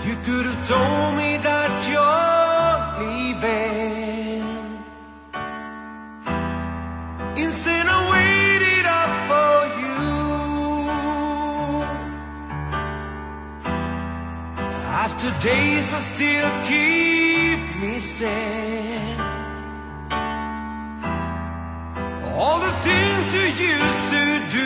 You could have told me that you're leaving. Instead I waited up for you. After days that still keep me saying all the things you used to do.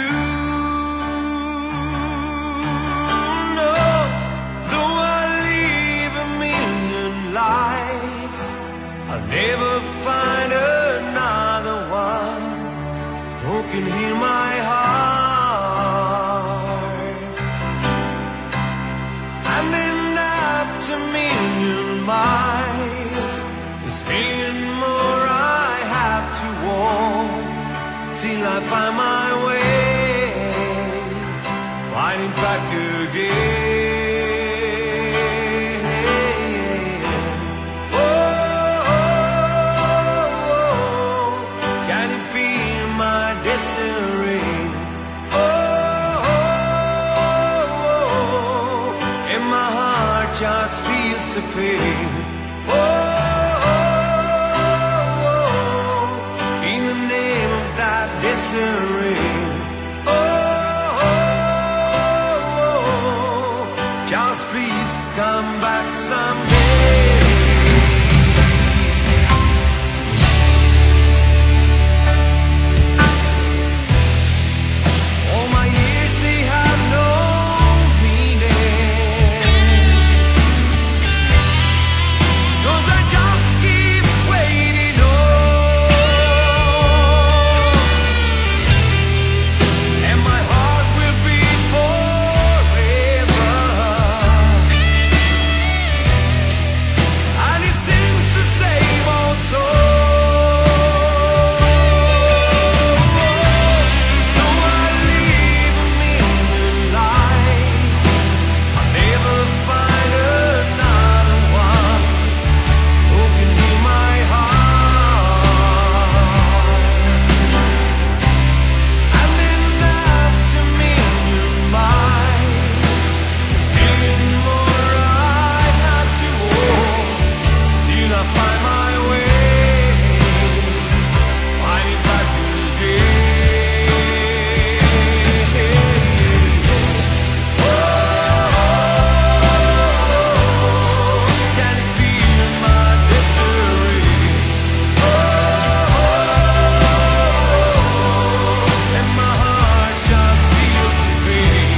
No, though I live a million lives, I'll never find another one who can heal my heart. And then after a million miles, there's a million more I have to walk till I find my way, finding back again. Oh, oh, oh, can you feel my disarray? Oh, oh, oh, and my heart just feels the pain. Oh, oh, oh, in the name of that disarray. Oh, oh, oh, just please come back someday. All my years they have no meaning, 'cause I just keep waiting on, and my heart will beat forever. And it sings the same old song. Though I live a million lives, I'll never find another one who can heal my heart. And then after a million miles, there's a million more I have to walk till I find my way, finding back again. Oh, can you feel my disarray? Oh, and my heart just feels the pain.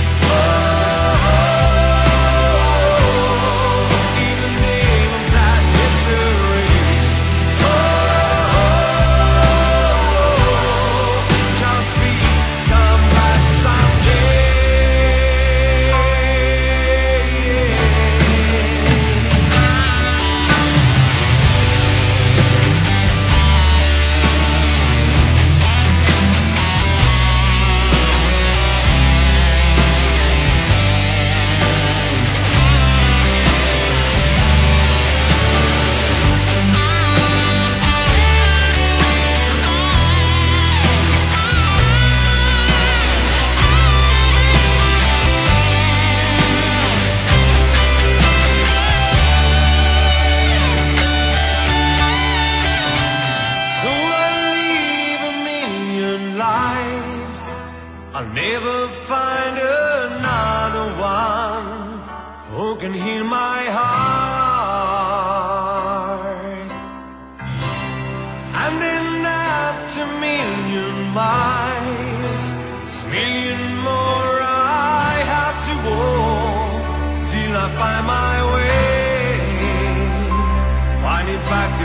Oh, in the name of that disarray. Oh, just please come back someday. Though I live a million lives, I'll never find another one who can heal my heart. And then after a million miles, there's a million more I have to walk till I find my way, find it back